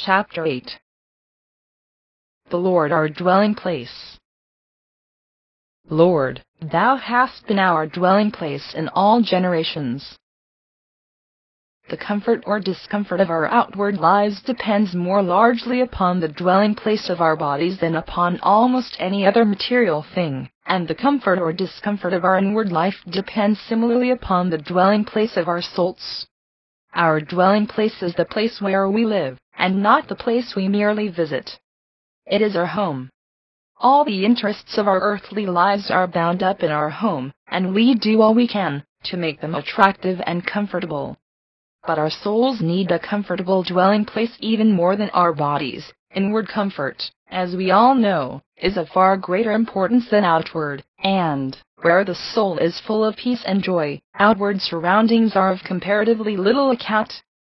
Chapter 8. The Lord our dwelling place. Lord, Thou hast been our dwelling place in all generations. The comfort or discomfort of our outward lives depends more largely upon the dwelling place of our bodies than upon almost any other material thing, and the comfort or discomfort of our inward life depends similarly upon the dwelling place of our souls. Our dwelling place is the place where we live, and not the place we merely visit. It is our home. All the interests of our earthly lives are bound up in our home, and we do all we can to make them attractive and comfortable. But our souls need a comfortable dwelling place even more than our bodies. Inward comfort, as we all know, is of far greater importance than outward, and where the soul is full of peace and joy, outward surroundings are of comparatively little account.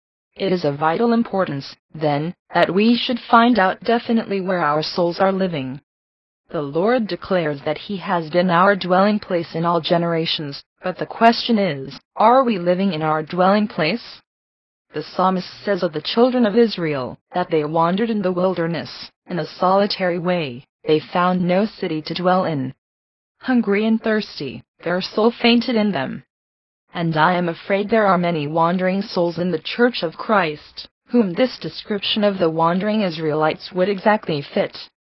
It is of vital importance, then, that we should find out definitely where our souls are living. The Lord declares that He has been our dwelling place in all generations, but the question is, are we living in our dwelling place? The psalmist says of the children of Israel, that they wandered in the wilderness, in a solitary way, they found no city to dwell in. Hungry and thirsty, their soul fainted in them. And I am afraid there are many wandering souls in the Church of Christ, whom this description of the wandering Israelites would exactly fit.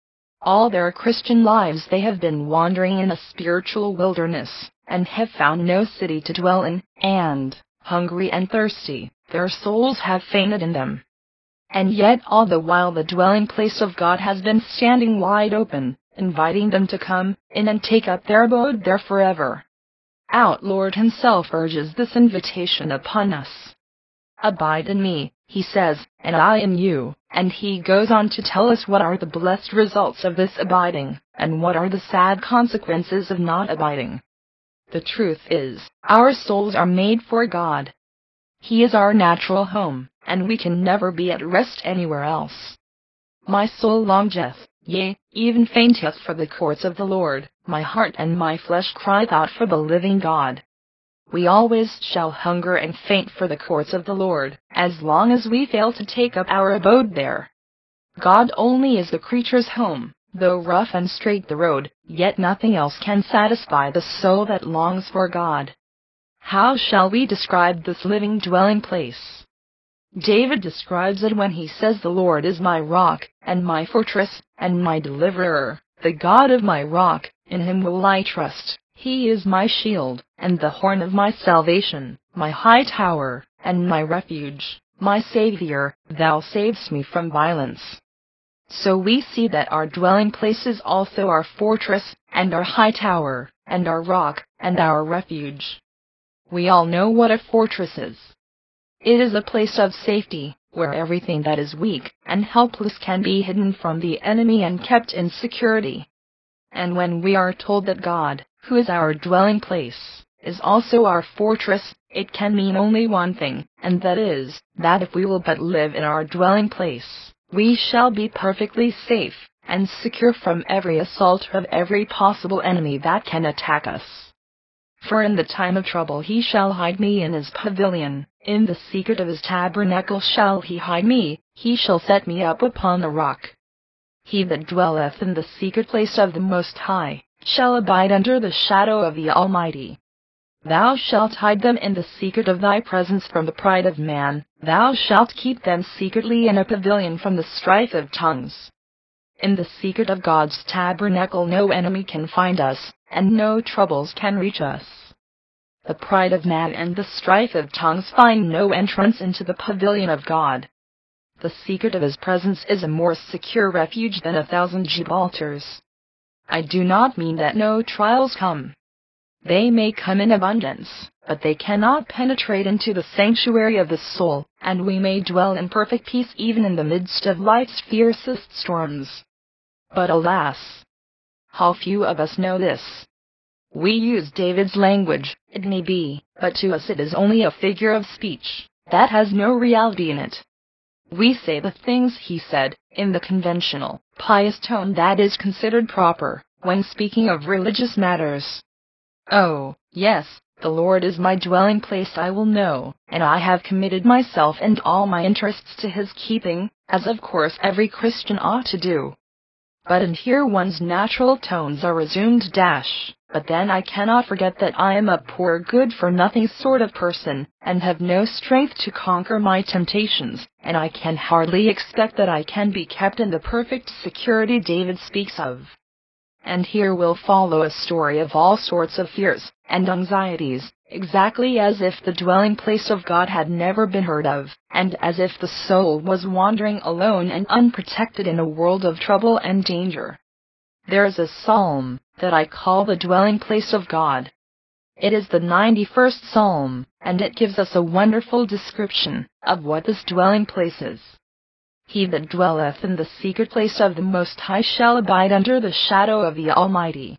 All their Christian lives they have been wandering in a spiritual wilderness, and have found no city to dwell in, and, hungry and thirsty, their souls have fainted in them. And yet all the while the dwelling place of God has been standing wide open, inviting them to come in and take up their abode there forever. Our Lord Himself urges this invitation upon us. Abide in me, He says, and I in you, and He goes on to tell us what are the blessed results of this abiding, and what are the sad consequences of not abiding. The truth is, our souls are made for God. He is our natural home, and we can never be at rest anywhere else. My soul longeth, yea, even fainteth for the courts of the Lord, my heart and my flesh crieth out for the living God. We always shall hunger and faint for the courts of the Lord, as long as we fail to take up our abode there. God only is the creature's home, though rough and straight the road, yet nothing else can satisfy the soul that longs for God. How shall we describe this living dwelling place? David describes it when he says, "The Lord is my rock, and my fortress, and my deliverer, the God of my rock, in Him will I trust. He is my shield, and the horn of my salvation, my high tower, and my refuge, my Savior, Thou savest me from violence." So we see that our dwelling place is also our fortress, and our high tower, and our rock, and our refuge. We all know what a fortress is. It is a place of safety, where everything that is weak and helpless can be hidden from the enemy and kept in security. And when we are told that God, who is our dwelling place, is also our fortress, it can mean only one thing, and that is, that if we will but live in our dwelling place, we shall be perfectly safe and secure from every assault of every possible enemy that can attack us. For in the time of trouble He shall hide me in His pavilion, in the secret of His tabernacle shall He hide me, He shall set me up upon the rock. He that dwelleth in the secret place of the Most High shall abide under the shadow of the Almighty. Thou shalt hide them in the secret of Thy presence from the pride of man, Thou shalt keep them secretly in a pavilion from the strife of tongues. In the secret of God's tabernacle no enemy can find us, and no troubles can reach us. The pride of man and the strife of tongues find no entrance into the pavilion of God. The secret of His presence is a more secure refuge than 1,000 Gibraltars. I do not mean that no trials come. They may come in abundance, but they cannot penetrate into the sanctuary of the soul, and we may dwell in perfect peace even in the midst of life's fiercest storms. But alas! How few of us know this. We use David's language, it may be, but to us it is only a figure of speech, that has no reality in it. We say the things he said, in the conventional, pious tone that is considered proper, when speaking of religious matters. Oh, yes, The Lord is my dwelling place, I will know, and I have committed myself and all my interests to His keeping, as of course every Christian ought to do. But and here one's natural tones are resumed. But then I cannot forget that I am a poor good-for-nothing sort of person, and have no strength to conquer my temptations, and I can hardly expect that I can be kept in the perfect security David speaks of. And here will follow a story of all sorts of fears and anxieties, exactly as if the dwelling place of God had never been heard of, and as if the soul was wandering alone and unprotected in a world of trouble and danger. There is a psalm that I call the dwelling place of God. It is the 91st Psalm, and it gives us a wonderful description of what this dwelling place is. He that dwelleth in the secret place of the Most High shall abide under the shadow of the Almighty.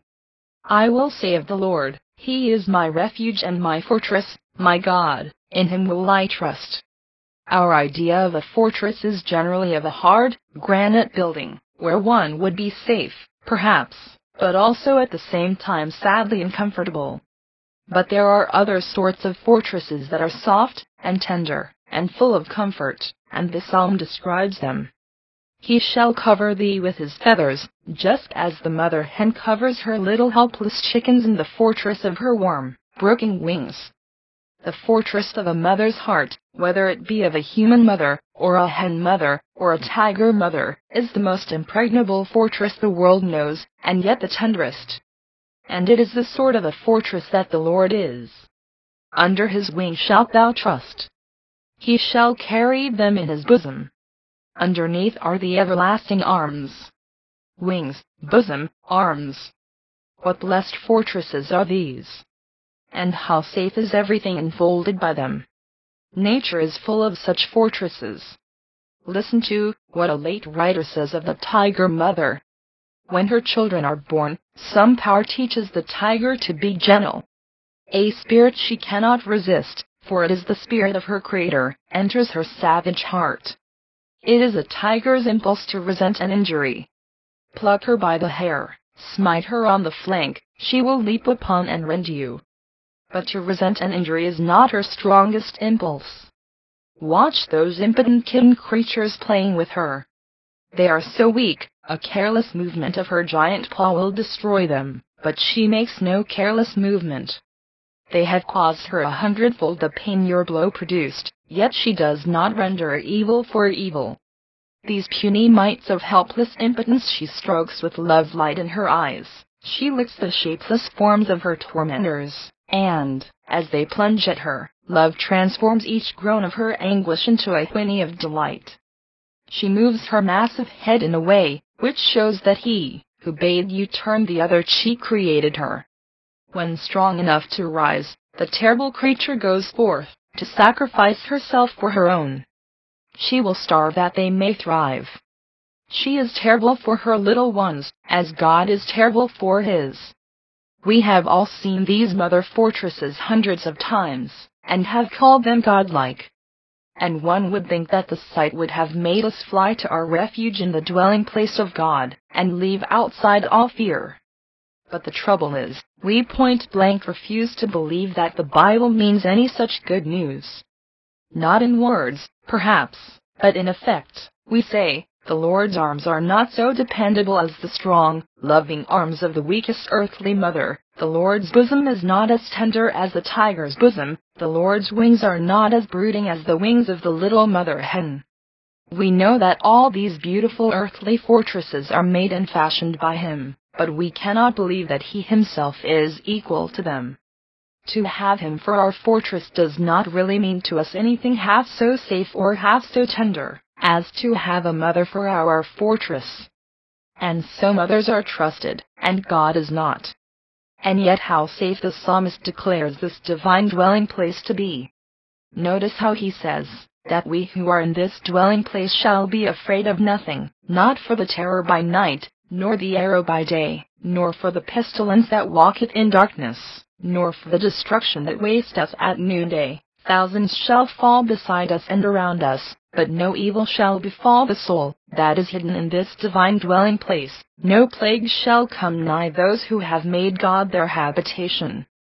I will say of the Lord, He is my refuge and my fortress, my God, in Him will I trust. Our idea of a fortress is generally of a hard, granite building, where one would be safe, perhaps, but also at the same time sadly uncomfortable. But there are other sorts of fortresses that are soft, and tender, and full of comfort, and this psalm describes them. He shall cover thee with His feathers, just as the mother hen covers her little helpless chickens in the fortress of her warm, broken wings. The fortress of a mother's heart, whether it be of a human mother, or a hen mother, or a tiger mother, is the most impregnable fortress the world knows, and yet the tenderest. And it is the sort of a fortress that the Lord is. Under His wing shalt thou trust. He shall carry them in His bosom. Underneath are the everlasting arms. Wings, bosom, arms. What blessed fortresses are these! And how safe is everything enfolded by them! Nature is full of such fortresses. Listen to what a late writer says of the tiger mother. When her children are born, some power teaches the tiger to be gentle. A spirit she cannot resist, for it is the spirit of her Creator, enters her savage heart. It is a tiger's impulse to resent an injury. Pluck her by the hair, smite her on the flank, she will leap upon and rend you. But to resent an injury is not her strongest impulse. Watch those impotent kitten creatures playing with her. They are so weak, a careless movement of her giant paw will destroy them, but she makes no careless movement. They have caused her 100-fold the pain your blow produced, yet she does not render evil for evil. These puny mites of helpless impotence she strokes with love's light in her eyes, she licks the shapeless forms of her tormentors, and, as they plunge at her, love transforms each groan of her anguish into a whinny of delight. She moves her massive head in a way which shows that He, who bade you turn the other cheek, created her. When strong enough to rise, the terrible creature goes forth to sacrifice herself for her own. She will starve that they may thrive. She is terrible for her little ones, as God is terrible for His. We have all seen these mother fortresses hundreds of times, and have called them godlike. And one would think that the sight would have made us fly to our refuge in the dwelling place of God, and leave outside all fear. But the trouble is, we point-blank refuse to believe that the Bible means any such good news. Not in words, perhaps, but in effect, we say, the Lord's arms are not so dependable as the strong, loving arms of the weakest earthly mother. The Lord's bosom is not as tender as the tiger's bosom. The Lord's wings are not as brooding as the wings of the little mother hen. We know that all these beautiful earthly fortresses are made and fashioned by Him, but we cannot believe that He Himself is equal to them. To have Him for our fortress does not really mean to us anything half so safe or half so tender as to have a mother for our fortress. And so mothers are trusted, and God is not. And yet how safe the psalmist declares this divine dwelling place to be. Notice how he says that we who are in this dwelling place shall be afraid of nothing, not for the terror by night, nor the arrow by day, nor for the pestilence that walketh in darkness, nor for the destruction that wasteth at noonday. Thousands shall fall beside us and around us, but no evil shall befall the soul that is hidden in this divine dwelling place. No plague shall come nigh those who have made God their habitation.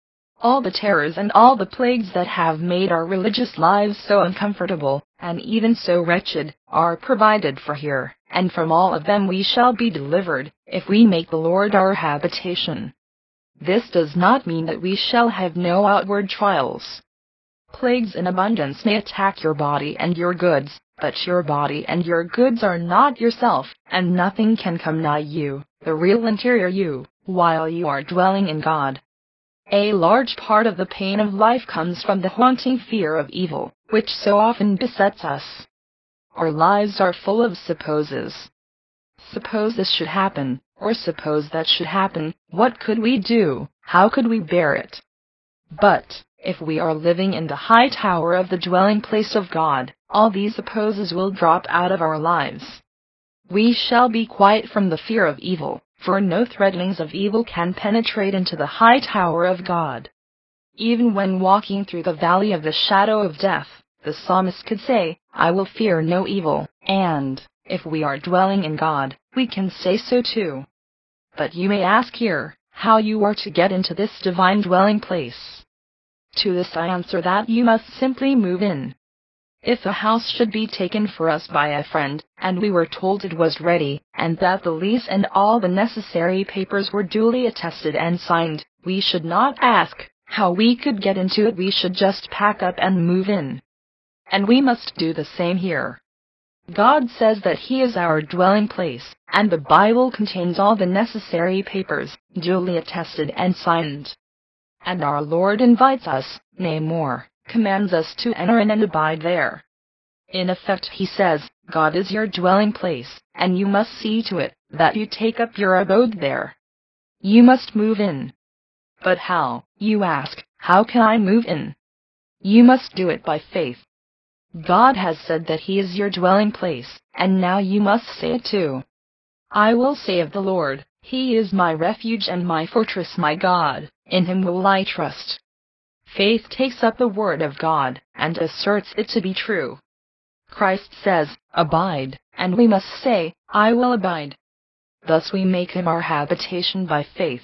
all the terrors and all the plagues that have made our religious lives so uncomfortable, and even so wretched, are provided for here, and from all of them we shall be delivered, if we make the Lord our habitation. This does not mean that we shall have no outward trials. Plagues in abundance may attack your body and your goods, but your body and your goods are not yourself, and nothing can come nigh you, the real interior you, while you are dwelling in God. A large part of the pain of life comes from the haunting fear of evil, which so often besets us. Our lives are full of supposes. Suppose this should happen, or suppose that should happen, what could we do, how could we bear it? But, if we are living in the high tower of the dwelling place of God, all these supposes will drop out of our lives. We shall be quiet from the fear of evil, for no threatenings of evil can penetrate into the high tower of God. Even when walking through the valley of the shadow of death, the psalmist could say, I will fear no evil, and, if we are dwelling in God, we can say so too. But you may ask here, how you are to get into this divine dwelling place. To this I answer that you must simply move in. If a house should be taken for us by a friend, and we were told it was ready, and that the lease and all the necessary papers were duly attested and signed, we should not ask how we could get into it. We should just pack up and move in. And we must do the same here. God says that He is our dwelling place, and the Bible contains all the necessary papers, duly attested and signed. And our Lord invites us, nay more, commands us to enter in and abide there. In effect, He says, God is your dwelling place, and you must see to it that you take up your abode there. You must move in. But how, you ask, how can I move in? You must do it by faith. God has said that He is your dwelling place, and now you must say it too. I will say of the Lord, He is my refuge and my fortress, my God, in Him will I trust. Faith takes up the word of God, and asserts it to be true. Christ says, abide, and we must say, I will abide. Thus we make Him our habitation by faith.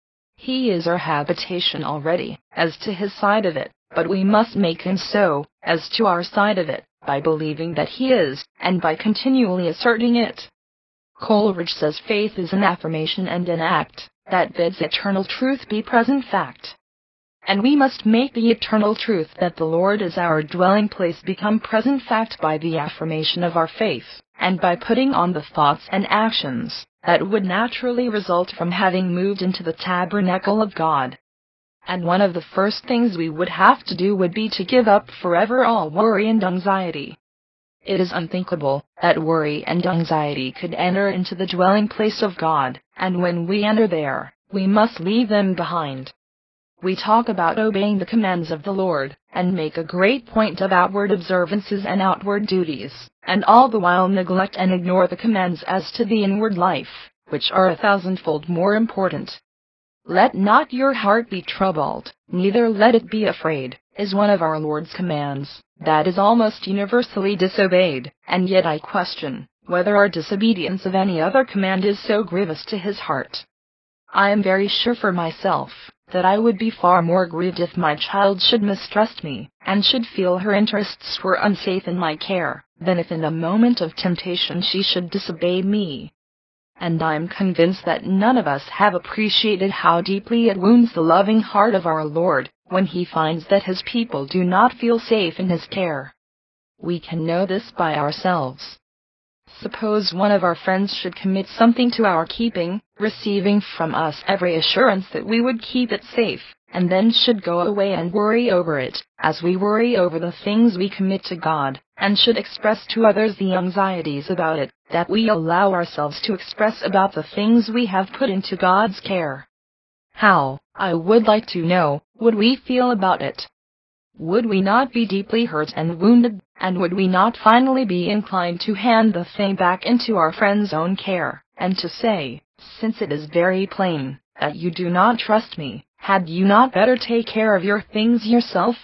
He is our habitation already, as to His side of it, but we must make Him so, as to our side of it, by believing that He is, and by continually asserting it. Coleridge says faith is an affirmation and an act, that bids eternal truth be present fact. And we must make the eternal truth that the Lord is our dwelling place become present fact by the affirmation of our faith, and by putting on the thoughts and actions that would naturally result from having moved into the tabernacle of God. And one of the first things we would have to do would be to give up forever all worry and anxiety. It is unthinkable that worry and anxiety could enter into the dwelling place of God, and when we enter there, we must leave them behind. We talk about obeying the commands of the Lord, and make a great point of outward observances and outward duties, and all the while neglect and ignore the commands as to the inward life, which are 1,000-fold more important. Let not your heart be troubled, neither let it be afraid, is one of our Lord's commands, that is almost universally disobeyed, and yet I question whether our disobedience of any other command is so grievous to His heart. I am very sure for myself that I would be far more grieved if my child should mistrust me, and should feel her interests were unsafe in my care, than if in a moment of temptation she should disobey me. And I am convinced that none of us have appreciated how deeply it wounds the loving heart of our Lord, when He finds that His people do not feel safe in His care. We can know this by ourselves. Suppose one of our friends should commit something to our keeping, receiving from us every assurance that we would keep it safe, and then should go away and worry over it, as we worry over the things we commit to God, and should express to others the anxieties about it that we allow ourselves to express about the things we have put into God's care. How, I would like to know, would we feel about it? Would we not be deeply hurt and wounded, and would we not finally be inclined to hand the thing back into our friend's own care, and to say, since it is very plain that you do not trust me, had you not better take care of your things yourself?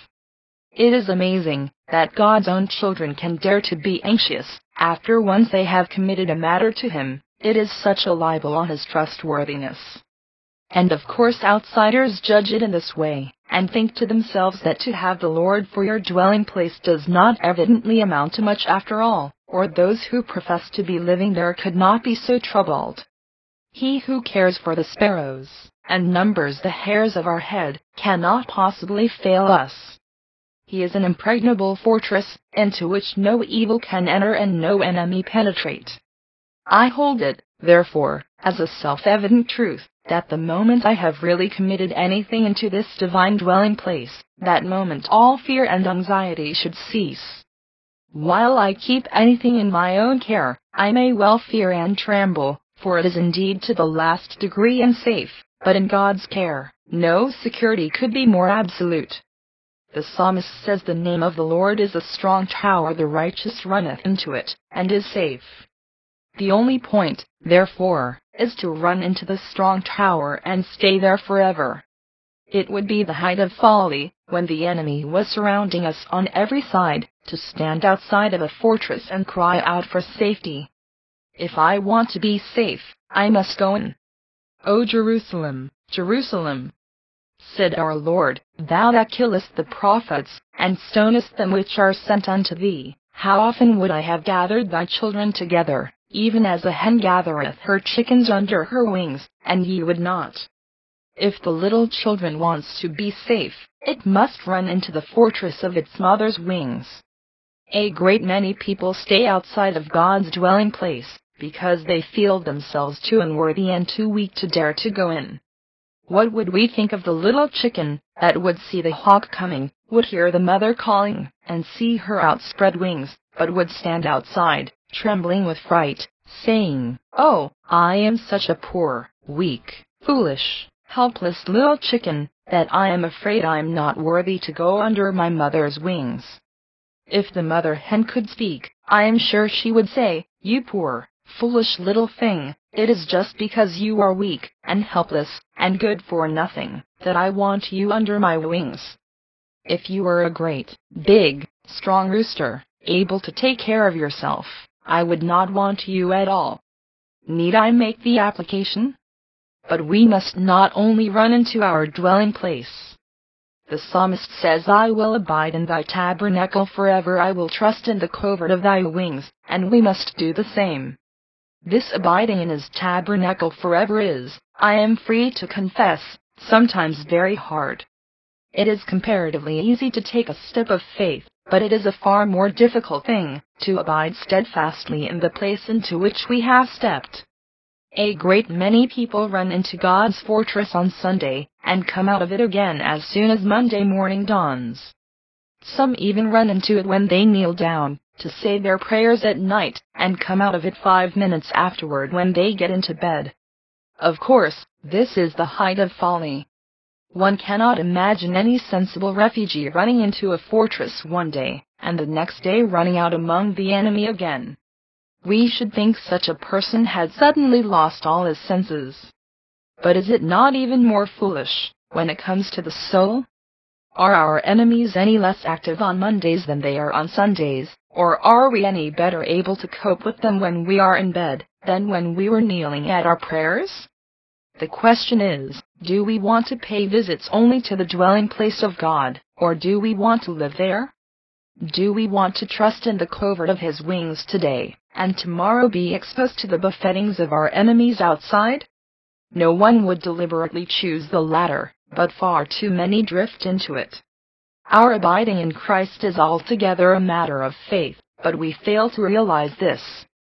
It is amazing that God's own children can dare to be anxious, after once they have committed a matter to Him. It is such a libel on His trustworthiness. And of course outsiders judge it in this way, and think to themselves that to have the Lord for your dwelling place does not evidently amount to much after all, or those who profess to be living there could not be so troubled. He who cares for the sparrows, and numbers the hairs of our head, cannot possibly fail us. He is an impregnable fortress, into which no evil can enter and no enemy penetrate. I hold it, therefore, as a self-evident truth, that the moment I have really committed anything into this divine dwelling place, that moment all fear and anxiety should cease. While I keep anything in my own care, I may well fear and tremble, for it is indeed to the last degree unsafe, but in God's care, no security could be more absolute. The psalmist says the name of the Lord is a strong tower, the righteous runneth into it, and is safe. The only point, therefore, is to run into the strong tower and stay there forever. It would be the height of folly, when the enemy was surrounding us on every side, to stand outside of a fortress and cry out for safety. If I want to be safe, I must go in. O Jerusalem, Jerusalem, said our Lord, thou that killest the prophets, and stonest them which are sent unto thee, how often would I have gathered thy children together, even as a hen gathereth her chickens under her wings, and ye would not. If the little children wants to be safe, it must run into the fortress of its mother's wings. A great many people stay outside of God's dwelling place, because they feel themselves too unworthy and too weak to dare to go in. What would we think of the little chicken, that would see the hawk coming, would hear the mother calling, and see her outspread wings, but would stand outside, trembling with fright, saying, "Oh, I am such a poor, weak, foolish, helpless little chicken, that I am afraid I am not worthy to go under my mother's wings." If the mother hen could speak, I am sure she would say, "You poor, foolish little thing, it is just because you are weak, and helpless, and good for nothing, that I want you under my wings. If you were a great, big, strong rooster, able to take care of yourself, I would not want you at all." Need I make the application? But we must not only run into our dwelling place. The psalmist says, "I will abide in thy tabernacle forever, I will trust in the covert of thy wings," and we must do the same. This abiding in his tabernacle forever is, I am free to confess, sometimes very hard. It is comparatively easy to take a step of faith, but it is a far more difficult thing to abide steadfastly in the place into which we have stepped. A great many people run into God's fortress on Sunday, and come out of it again as soon as Monday morning dawns. Some even run into it when they kneel down to say their prayers at night, and come out of it 5 minutes afterward when they get into bed. Of course, this is the height of folly. One cannot imagine any sensible refugee running into a fortress one day, and the next day running out among the enemy again. We should think such a person had suddenly lost all his senses. But is it not even more foolish, when it comes to the soul? Are our enemies any less active on Mondays than they are on Sundays, or are we any better able to cope with them when we are in bed, than when we were kneeling at our prayers? The question is, do we want to pay visits only to the dwelling place of God, or do we want to live there? Do we want to trust in the covert of his wings today, and tomorrow be exposed to the buffetings of our enemies outside? No one would deliberately choose the latter, but far too many drift into it. Our abiding in Christ is altogether a matter of faith, but we fail to realize this.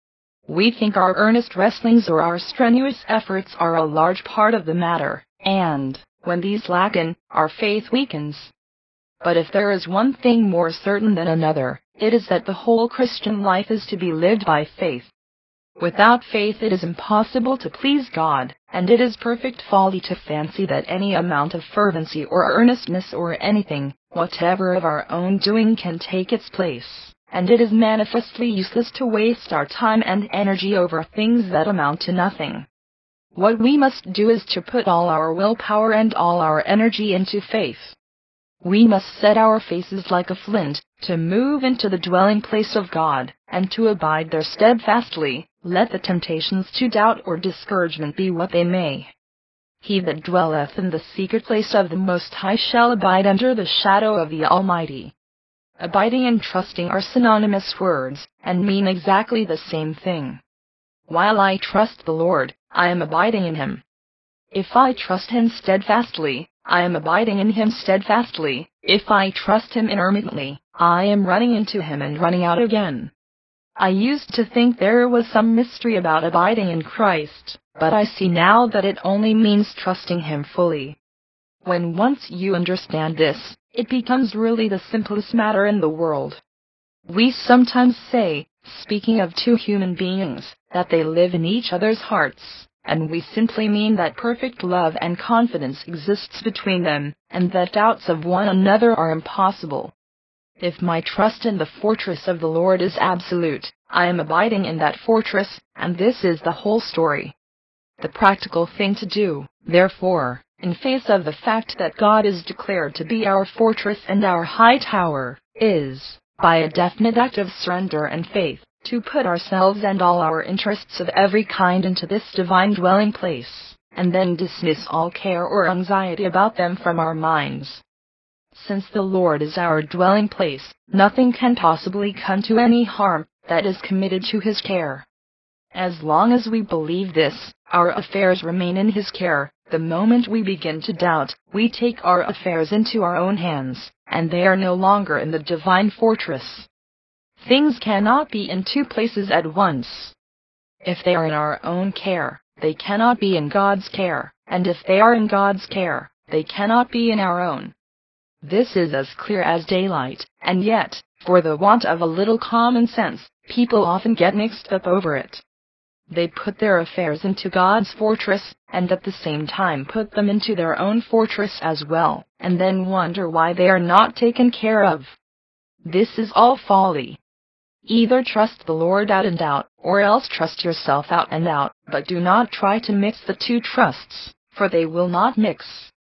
We think our earnest wrestlings or our strenuous efforts are a large part of the matter, and, when these slacken, our faith weakens. But if there is one thing more certain than another, it is that the whole Christian life is to be lived by faith. Without faith it is impossible to please God, and it is perfect folly to fancy that any amount of fervency or earnestness or anything, whatever of our own doing, can take its place, and it is manifestly useless to waste our time and energy over things that amount to nothing. What we must do is to put all our willpower and all our energy into faith. We must set our faces like a flint, to move into the dwelling place of God, and to abide there steadfastly, let the temptations to doubt or discouragement be what they may. He that dwelleth in the secret place of the Most High shall abide under the shadow of the Almighty. Abiding and trusting are synonymous words, and mean exactly the same thing. While I trust the Lord, I am abiding in Him. If I trust Him steadfastly, I am abiding in Him steadfastly. If I trust Him intermittently, I am running into Him and running out again. I used to think there was some mystery about abiding in Christ, but I see now that it only means trusting Him fully. When once you understand this, it becomes really the simplest matter in the world. We sometimes say, speaking of two human beings, that they live in each other's hearts, and we simply mean that perfect love and confidence exists between them, and that doubts of one another are impossible. If my trust in the fortress of the Lord is absolute, I am abiding in that fortress, and this is the whole story. The practical thing to do, therefore, in face of the fact that God is declared to be our fortress and our high tower, is, by a definite act of surrender and faith, to put ourselves and all our interests of every kind into this divine dwelling place, and then dismiss all care or anxiety about them from our minds. Since the Lord is our dwelling place, nothing can possibly come to any harm that is committed to His care. As long as we believe this, our affairs remain in His care. The moment we begin to doubt, we take our affairs into our own hands, and they are no longer in the divine fortress. Things cannot be in two places at once. If they are in our own care, they cannot be in God's care, and if they are in God's care, they cannot be in our own. This is as clear as daylight, and yet, for the want of a little common sense, people often get mixed up over it. They put their affairs into God's fortress, and at the same time put them into their own fortress as well, and then wonder why they are not taken care of. This is all folly. Either trust the Lord out and out, or else trust yourself out and out, but do not try to mix the two trusts, for they will not mix.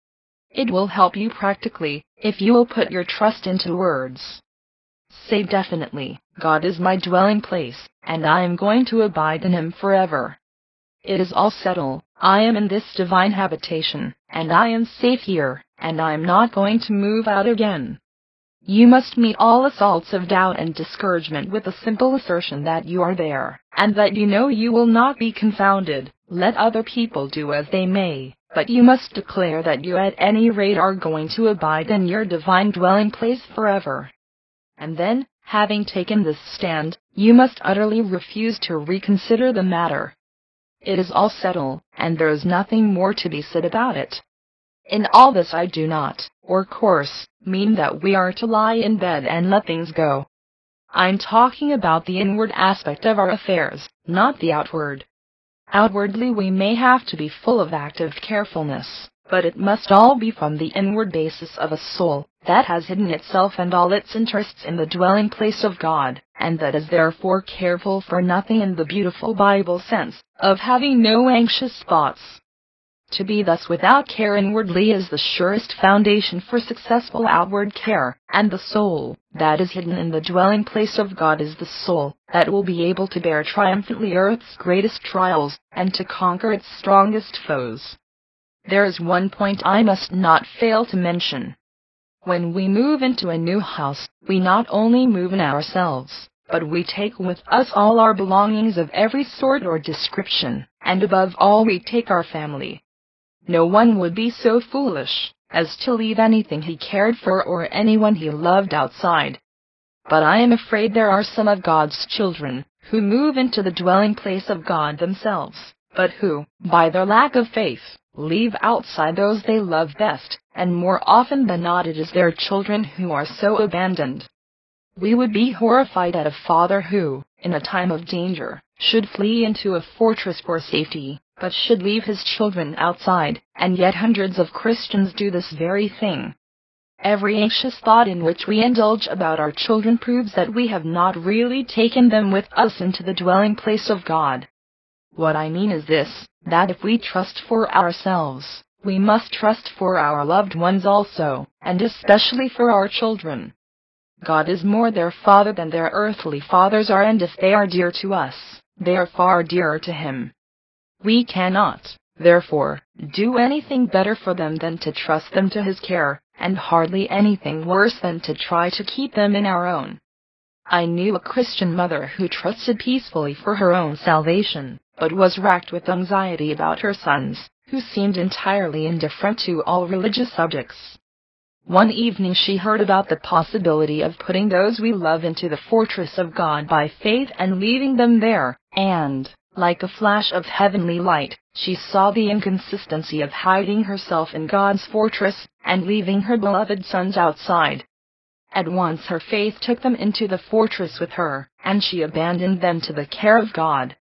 It will help you practically, if you will put your trust into words. Say definitely, God is my dwelling place, and I am going to abide in Him forever. It is all settled. I am in this divine habitation, and I am safe here, and I am not going to move out again. You must meet all assaults of doubt and discouragement with the simple assertion that you are there, and that you know you will not be confounded, let other people do as they may, but you must declare that you at any rate are going to abide in your divine dwelling place forever. And then, having taken this stand, you must utterly refuse to reconsider the matter. It is all settled, and there is nothing more to be said about it. In all this I do not, of course, mean that we are to lie in bed and let things go. I'm talking about the inward aspect of our affairs, not the outward. Outwardly we may have to be full of active carefulness, but it must all be from the inward basis of a soul that has hidden itself and all its interests in the dwelling place of God, and that is therefore careful for nothing in the beautiful Bible sense of having no anxious thoughts. To be thus without care inwardly is the surest foundation for successful outward care, and the soul that is hidden in the dwelling place of God is the soul that will be able to bear triumphantly earth's greatest trials, and to conquer its strongest foes. There is one point I must not fail to mention. When we move into a new house, we not only move in ourselves, but we take with us all our belongings of every sort or description, and above all we take our family. No one would be so foolish as to leave anything he cared for or anyone he loved outside. But I am afraid there are some of God's children who move into the dwelling place of God themselves, but who, by their lack of faith, leave outside those they love best, and more often than not it is their children who are so abandoned. We would be horrified at a father who, in a time of danger, should flee into a fortress for safety, but should leave his children outside, and yet hundreds of Christians do this very thing. Every anxious thought in which we indulge about our children proves that we have not really taken them with us into the dwelling place of God. What I mean is this, that if we trust for ourselves, we must trust for our loved ones also, and especially for our children. God is more their Father than their earthly fathers are, and if they are dear to us, they are far dearer to Him. We cannot, therefore, do anything better for them than to trust them to His care, and hardly anything worse than to try to keep them in our own. I knew a Christian mother who trusted peacefully for her own salvation, but was racked with anxiety about her sons, who seemed entirely indifferent to all religious subjects. One evening she heard about the possibility of putting those we love into the fortress of God by faith and leaving them there, and, like a flash of heavenly light, she saw the inconsistency of hiding herself in God's fortress, and leaving her beloved sons outside. At once her faith took them into the fortress with her, and she abandoned them to the care of God.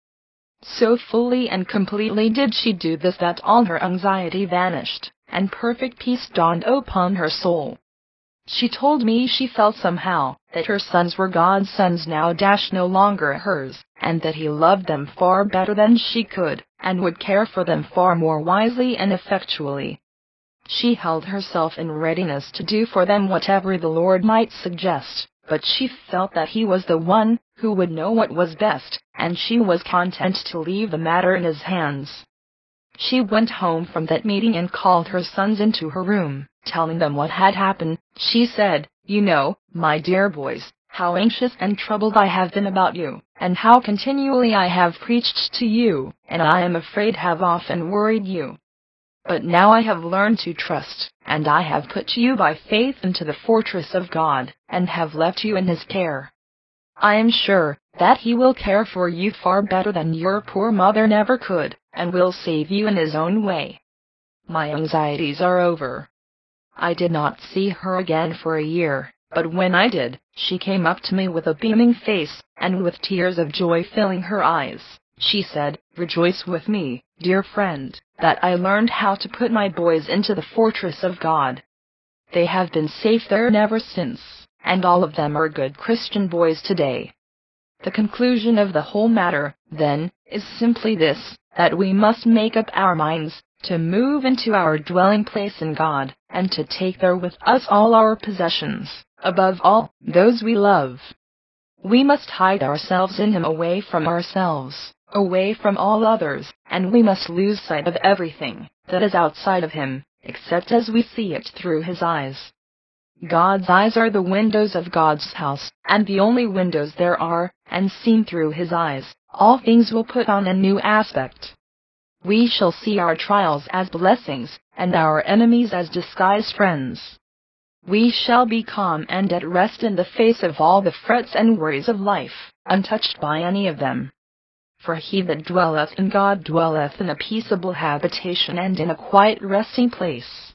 So fully and completely did she do this that all her anxiety vanished, and perfect peace dawned upon her soul. She told me she felt somehow that her sons were God's sons now, no longer hers, and that He loved them far better than she could, and would care for them far more wisely and effectually. She held herself in readiness to do for them whatever the Lord might suggest, but she felt that He was the one who would know what was best, and she was content to leave the matter in His hands. She went home from that meeting and called her sons into her room, telling them what had happened. She said, "You know, my dear boys, how anxious and troubled I have been about you, and how continually I have preached to you, and I am afraid have often worried you. But now I have learned to trust, and I have put you by faith into the fortress of God, and have left you in His care. I am sure that He will care for you far better than your poor mother never could, and will save you in His own way. My anxieties are over." I did not see her again for a year, but when I did, she came up to me with a beaming face, and with tears of joy filling her eyes. She said, "Rejoice with me, dear friend, that I learned how to put my boys into the fortress of God. They have been safe there ever since, and all of them are good Christian boys today." The conclusion of the whole matter, then, is simply this, that we must make up our minds to move into our dwelling place in God, and to take there with us all our possessions, above all, those we love. We must hide ourselves in Him, away from ourselves, away from all others, and we must lose sight of everything that is outside of Him, except as we see it through His eyes. God's eyes are the windows of God's house, and the only windows there are, and seen through His eyes, all things will put on a new aspect. We shall see our trials as blessings, and our enemies as disguised friends. We shall be calm and at rest in the face of all the frets and worries of life, untouched by any of them. For he that dwelleth in God dwelleth in a peaceable habitation and in a quiet resting place.